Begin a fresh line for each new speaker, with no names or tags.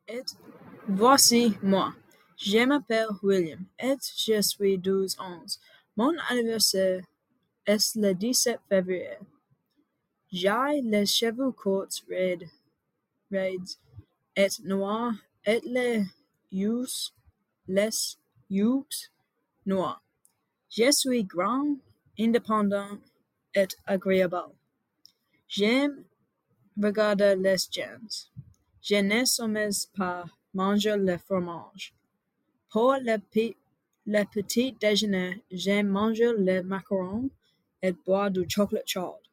Et voici moi. Je m'appelle William, et je suis 12 ans. Mon anniversaire est le 17 février. J'ai les cheveux courts, raides, et noirs, et les yeux noirs. Je suis grand, indépendant et agréable. J'aime regarder les gens. Je ne sommes pas manger le fromage. Pour le petit déjeuner, j'aime manger le macaron et boire du chocolat chaud.